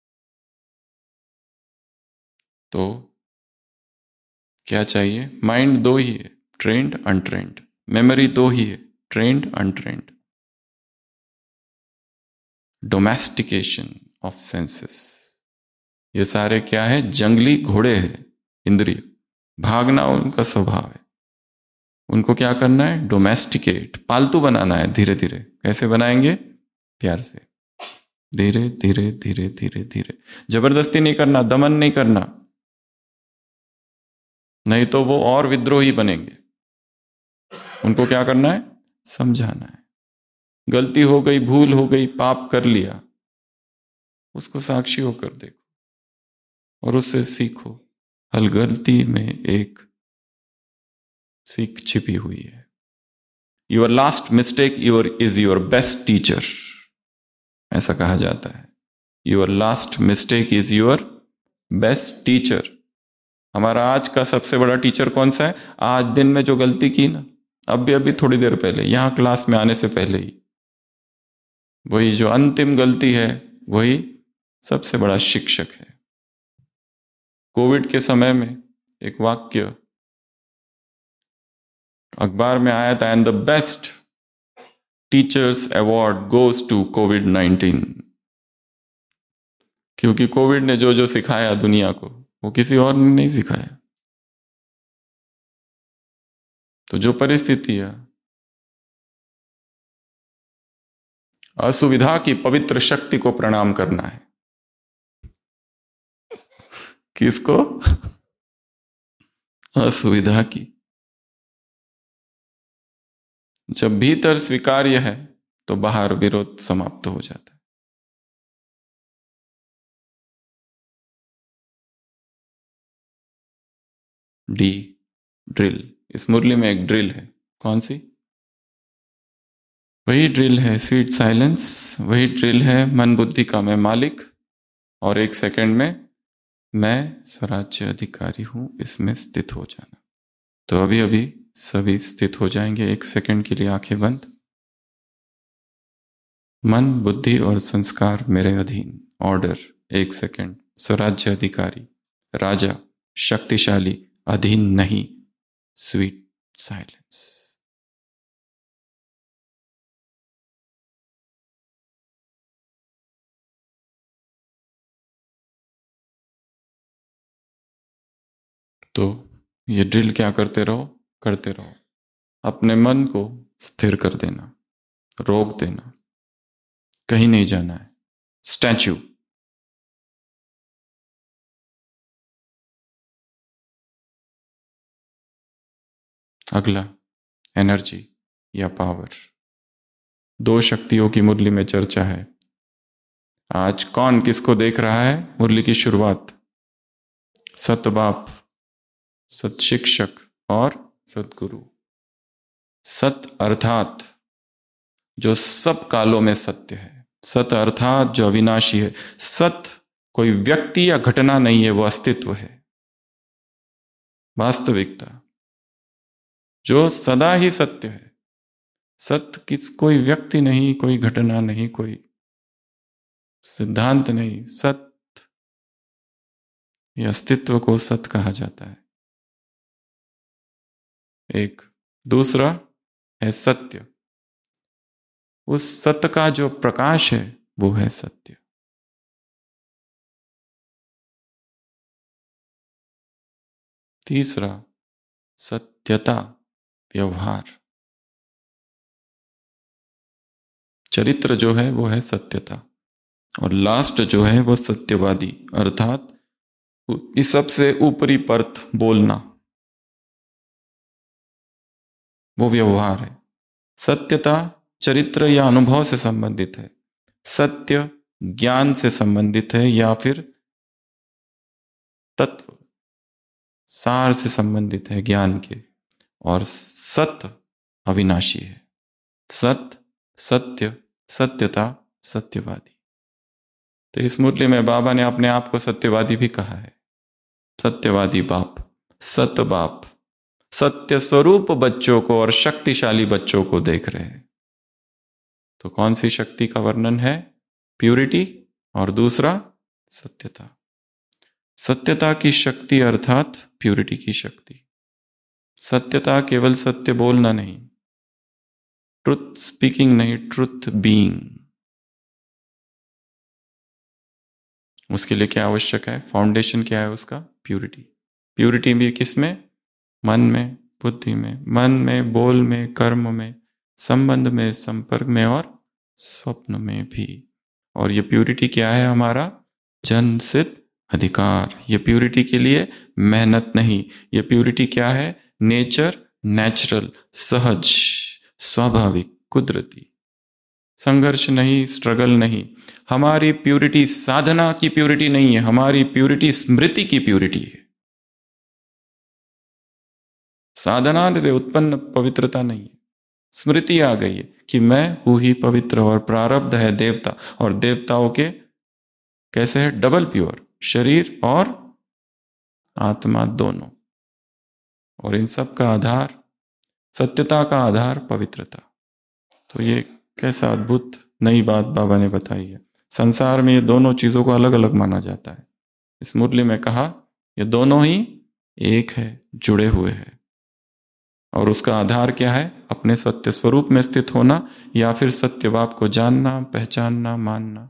तो क्या चाहिए? माइंड दो ही है, ट्रेंड अनट्रेंड। मेमोरी दो ही है, trained untrained. Domestication of senses, ये सारे क्या है? जंगली घोड़े हैं इंद्रिय। भागना उनका स्वभाव है। उनको क्या करना है? डोमेस्टिकेट, पालतू बनाना है धीरे धीरे। कैसे बनाएंगे? प्यार से, धीरे धीरे धीरे धीरे धीरे। जबरदस्ती नहीं करना, दमन नहीं करना, नहीं तो वो और विद्रोही बनेंगे। उनको क्या करना है? समझाना है। गलती हो गई, भूल हो गई, पाप कर लिया, उसको साक्षी होकर देखो और उससे सीखो। हर गलती में एक सीख छिपी हुई है। Your last mistake your is your best teacher, ऐसा कहा जाता है। Your last mistake is your best teacher. हमारा आज का सबसे बड़ा टीचर कौन सा है? आज दिन में जो गलती की ना, अभी अभी थोड़ी देर पहले यहां क्लास में आने से पहले ही, वही जो अंतिम गलती है, वही सबसे बड़ा शिक्षक है। कोविड के समय में एक वाक्य अखबार में आया था, and the best teachers award goes to covid nineteen. क्योंकि कोविड ने जो जो सिखाया दुनिया को, वो किसी और ने नहीं सिखाया। तो जो परिस्थिति है, असुविधा की पवित्र शक्ति को प्रणाम करना है। किसको? असुविधा की। जब भीतर स्वीकार्य है तो बाहर विरोध समाप्त हो जाता है। D, drill. इस मुरली में एक ड्रिल है। कौन सी? वही ड्रिल है स्वीट साइलेंस। वही ड्रिल है मन बुद्धि का मैं मालिक, और एक सेकंड में मैं स्वराज्य अधिकारी हूं, इसमें स्थित हो जाना। तो अभी अभी सभी स्थित हो जाएंगे। एक सेकंड के लिए आंखें बंद। मन बुद्धि और संस्कार मेरे अधीन। ऑर्डर, एक सेकंड। स्वराज्य अधिकारी, राजा, शक्तिशाली, अधीन नहीं। Sweet silence. तो ये ड्रिल क्या करते रहो? करते रहो। अपने मन को स्थिर कर देना, रोक देना, कहीं नहीं जाना है। स्टैच्यू। अगला, एनर्जी या पावर। दो शक्तियों की मुरली में चर्चा है। आज कौन किसको देख रहा है? मुरली की शुरुआत, सत बाप, सत शिक्षक और सतगुरु। सत अर्थात जो सब कालों में सत्य है। सत अर्थात जो अविनाशी है। सत कोई व्यक्ति या घटना नहीं है, वो अस्तित्व है, वास्तविकता जो सदा ही सत्य है। सत्य किस कोई व्यक्ति नहीं, कोई घटना नहीं, कोई सिद्धांत नहीं। सत्य, ये अस्तित्व को सत्य कहा जाता है। एक दूसरा है सत्य। उस सत्य का जो प्रकाश है वो है सत्य। तीसरा, सत्यता। व्यवहार। चरित्र जो है वो है सत्यता, और लास्ट जो है वो सत्यवादी, अर्थात इस सबसे ऊपरी परत बोलना, वो व्यवहार है। सत्यता चरित्र या अनुभव से संबंधित है, सत्य ज्ञान से संबंधित है या फिर तत्व सार से संबंधित है ज्ञान के, और सत्य अविनाशी है। सत्य, सत्य, सत्यता, सत्यवादी। तो इस मुरली में बाबा ने अपने आप को सत्यवादी भी कहा है। सत्यवादी बाप, सत बाप, सत्य स्वरूप बच्चों को और शक्तिशाली बच्चों को देख रहे हैं। तो कौन सी शक्ति का वर्णन है? प्यूरिटी, और दूसरा सत्यता। सत्यता की शक्ति अर्थात प्यूरिटी की शक्ति। सत्यता केवल सत्य बोलना नहीं, ट्रुथ स्पीकिंग नहीं, ट्रुथ बीइंग। उसके लिए क्या आवश्यक है? फाउंडेशन क्या है उसका? प्यूरिटी। प्यूरिटी भी किस में? मन में, बुद्धि में, मन में, बोल में, कर्म में, संबंध में, संपर्क में और स्वप्न में भी। और ये प्यूरिटी क्या है? हमारा जन्म सिद्ध अधिकार। ये प्यूरिटी के लिए मेहनत नहीं, ये प्यूरिटी क्या है? नेचर, नेचुरल, सहज, स्वाभाविक, कुदरती। संघर्ष नहीं, स्ट्रगल नहीं। हमारी प्यूरिटी साधना की प्यूरिटी नहीं है, हमारी प्यूरिटी स्मृति की प्यूरिटी है। साधना से उत्पन्न पवित्रता नहीं है, स्मृति आ गई है कि मैं हूं ही पवित्र, और प्रारब्ध है देवता, और देवताओं के कैसे है? डबल प्योर, शरीर और आत्मा दोनों। और इन सब का आधार, सत्यता का आधार पवित्रता। तो ये कैसा अद्भुत नई बात बाबा ने बताई है। संसार में ये दोनों चीजों को अलग अलग माना जाता है। इस मुरली में कहा ये दोनों ही एक है, जुड़े हुए हैं। और उसका आधार क्या है? अपने सत्य स्वरूप में स्थित होना, या फिर सत्य बाप को जानना, पहचानना, मानना।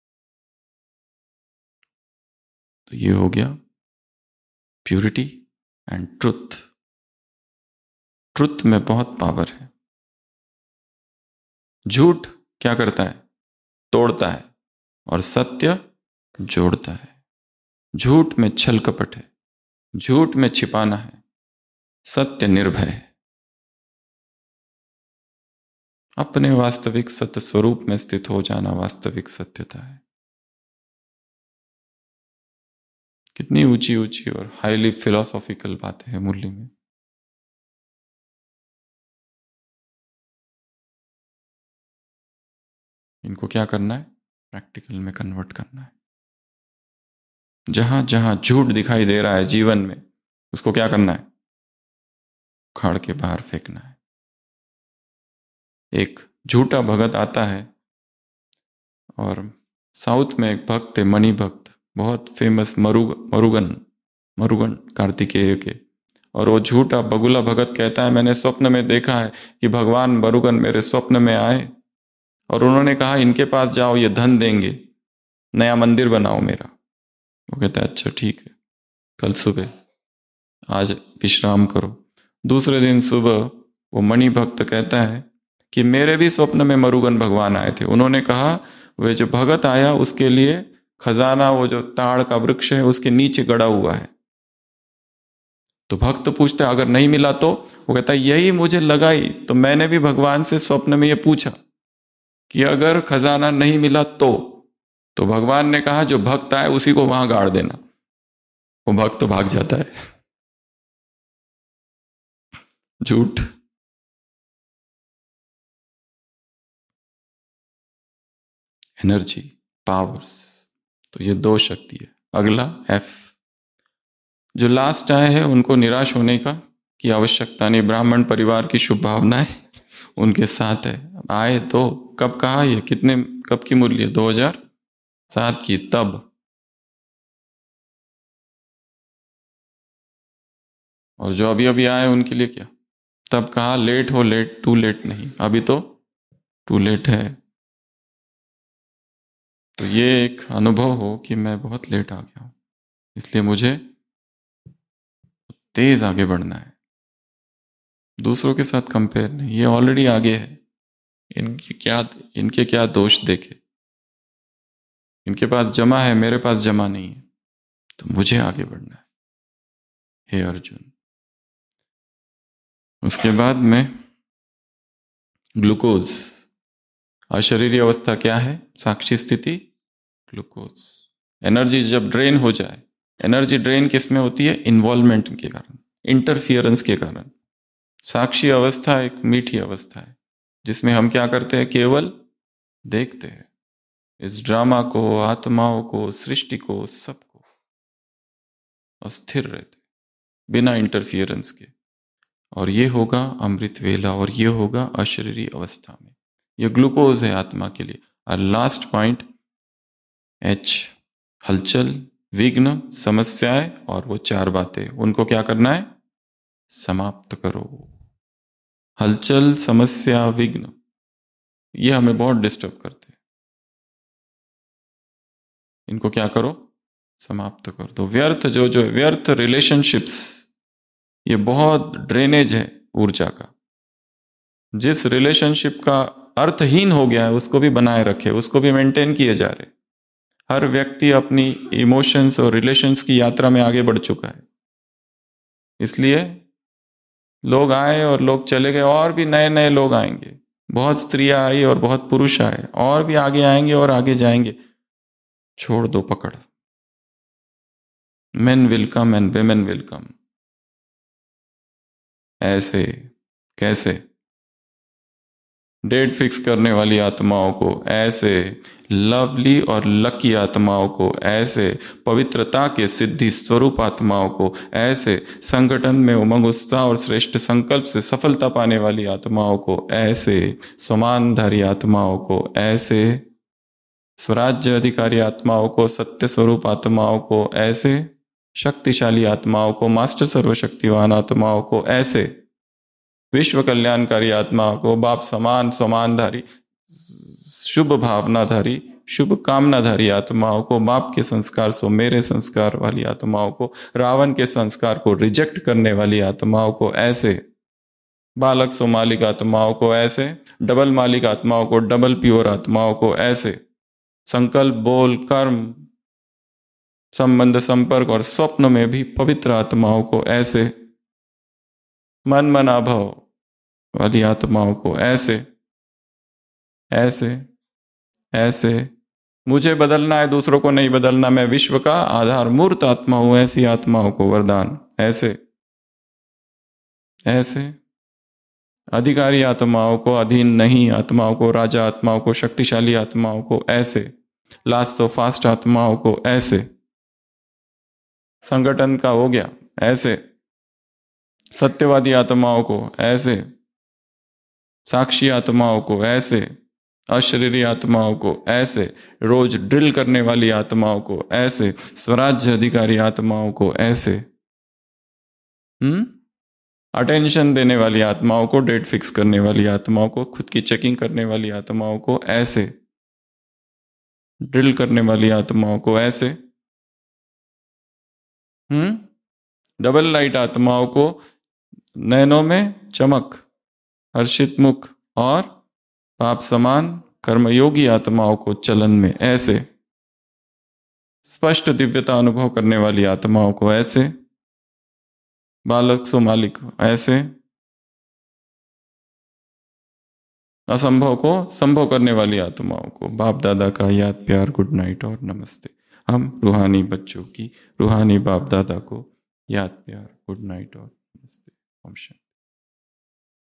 तो ये हो गया प्यूरिटी एंड ट्रुथ। ट्रुथ में बहुत पावर है। झूठ क्या करता है? तोड़ता है, और सत्य जोड़ता है। झूठ में छल कपट है, झूठ में छिपाना है, सत्य निर्भय है। अपने वास्तविक सत्य स्वरूप में स्थित हो जाना वास्तविक सत्यता है। कितनी ऊंची ऊंची और हाईली फिलोसॉफिकल बातें हैं मुरली में। इनको क्या करना है? प्रैक्टिकल में कन्वर्ट करना है। जहां जहां झूठ दिखाई दे रहा है जीवन में, उसको क्या करना है? उखाड़ के बाहर फेंकना है। एक झूठा भगत आता है, और साउथ में एक भक्त है, मणि भक्त, बहुत फेमस, मरुग मरुगन मरुगन कार्तिकेय के। और वो झूठा बगुला भगत कहता है मैंने स्वप्न में देखा है कि भगवान मरुगन मेरे स्वप्न में आए, और उन्होंने कहा इनके पास जाओ, ये धन देंगे, नया मंदिर बनाओ मेरा। वो कहता है अच्छा ठीक है, कल सुबह, आज विश्राम करो। दूसरे दिन सुबह वो मणि भक्त कहता है कि मेरे भी स्वप्न में मरुगन भगवान आए थे, उन्होंने कहा वे जो भगत आया उसके लिए खजाना, वो जो ताड़ का वृक्ष है उसके नीचे गड़ा हुआ है। तो भक्त पूछता है अगर नहीं मिला तो? वो कहता है यही मुझे लगा ही, तो मैंने भी भगवान से स्वप्न में ये पूछा कि अगर खजाना नहीं मिला तो तो भगवान ने कहा जो भक्त आए उसी को वहां गाड़ देना। वो भक्त भाग जाता है। झूठ। Energy, powers. तो ये दो शक्ति है। अगला एफ। जो लास्ट आए हैं उनको निराश होने का की आवश्यकता नहीं। ब्राह्मण परिवार की शुभ भावनाएं उनके साथ है। आए तो कब कहा? ये कितने कब की मूल्य है? दो हज़ार सात की, तब। और जो अभी अभी आए उनके लिए क्या? तब कहा लेट हो लेट, टू लेट नहीं, अभी तो टू लेट है। तो ये एक अनुभव हो कि मैं बहुत लेट आ गया हूं, इसलिए मुझे तेज आगे बढ़ना है। दूसरों के साथ कंपेयर नहीं, ये ऑलरेडी आगे है। इनके क्या इनके क्या दोष देखे, इनके पास जमा है, मेरे पास जमा नहीं है, तो मुझे आगे बढ़ना है, हे अर्जुन। उसके बाद में ग्लूकोज, अशरीरी अवस्था क्या है? साक्षी स्थिति ग्लूकोज। एनर्जी जब ड्रेन हो जाए, एनर्जी ड्रेन किस में होती है? इन्वॉल्वमेंट के कारण, इंटरफियरेंस के कारण। साक्षी अवस्था एक मीठी अवस्था है जिसमें हम क्या करते हैं? केवल देखते हैं इस ड्रामा को, आत्माओं को, सृष्टि को, सबको, और स्थिर रहते बिना इंटरफियरेंस के। और ये होगा अमृत वेला, और ये होगा अशरीरी अवस्था में। ये ग्लूकोज है आत्मा के लिए। और लास्ट पॉइंट एच, हलचल, विघ्न, समस्याएं, और वो चार बातें, उनको क्या करना है? समाप्त करो। हलचल, समस्या, विघ्न, ये हमें बहुत डिस्टर्ब करते हैं, इनको क्या करो? समाप्त कर दो। व्यर्थ जो जो व्यर्थ रिलेशनशिप्स, ये बहुत ड्रेनेज है ऊर्जा का। जिस रिलेशनशिप का अर्थहीन हो गया है उसको भी बनाए रखे, उसको भी मेंटेन किए जा रहे। हर व्यक्ति अपनी इमोशंस और रिलेशंस की यात्रा में आगे बढ़ चुका है, इसलिए लोग आए और लोग चले गए, और भी नए नए लोग आएंगे। बहुत स्त्रियां आई और बहुत पुरुष आए, और भी आगे आएंगे और आगे जाएंगे। छोड़ दो पकड़। Men will come and women will come. ऐसे कैसे? डेट फिक्स करने वाली आत्माओं को ऐसे, लवली और लकी आत्माओं को ऐसे, पवित्रता के सिद्धि स्वरूप आत्माओं को ऐसे, संगठन में उमंग, उत्साह और श्रेष्ठ संकल्प से सफलता पाने वाली आत्माओं को ऐसे, समानधारी आत्माओं को ऐसे, स्वराज्य अधिकारी आत्माओं को, सत्य स्वरूप आत्माओं को ऐसे, शक्तिशाली आत्माओं को, मास्टर सर्वशक्तिवान आत्माओं को ऐसे, विश्व कल्याणकारी आत्मा को, बाप समान समानधारी, शुभ भावनाधारी, शुभ कामनाधारी आत्माओं को, बाप के संस्कार सो मेरे संस्कार वाली आत्माओं को, रावण के संस्कार को रिजेक्ट करने वाली आत्माओं को ऐसे, बालक सो मालिक आत्माओं को ऐसे, डबल मालिक आत्माओं को, डबल प्योर आत्माओं को ऐसे, संकल्प, बोल, कर्म, संबंध, संपर्क और स्वप्न में भी पवित्र आत्माओं को ऐसे, मन मना भाव वाली आत्माओं को ऐसे ऐसे ऐसे। मुझे बदलना है, दूसरों को नहीं बदलना, मैं विश्व का आधार मूर्त आत्मा हूं, ऐसी आत्माओं को वरदान ऐसे ऐसे। अधिकारी आत्माओं को, अधीन नहीं आत्माओं को, राजा आत्माओं को, शक्तिशाली आत्माओं को ऐसे, लास्ट सो फास्ट आत्माओं को ऐसे, संगठन का हो गया ऐसे, सत्यवादी आत्माओं को ऐसे, साक्षी आत्माओं को ऐसे, अशरीरी आत्माओं को ऐसे, रोज ड्रिल करने वाली आत्माओं को ऐसे, स्वराज्य अधिकारी आत्माओं को ऐसे, हम्म अटेंशन देने वाली आत्माओं को, डेट फिक्स करने वाली आत्माओं को, खुद की चेकिंग करने वाली आत्माओं को ऐसे, ड्रिल करने वाली आत्माओं को ऐसे, हम्म डबल लाइट आत्माओं को, नैनों में चमक, हर्षित मुख और पाप समान कर्मयोगी आत्माओं को चलन में ऐसे, स्पष्ट दिव्यता अनुभव करने वाली आत्माओं को ऐसे, बालक सो मालिक ऐसे, असंभव को संभव करने वाली आत्माओं को, बाप दादा का याद, प्यार, गुड नाइट और नमस्ते। हम रूहानी बच्चों की, रूहानी बाप दादा को याद, प्यार, गुड नाइट और नमस्ते। ओम शांति।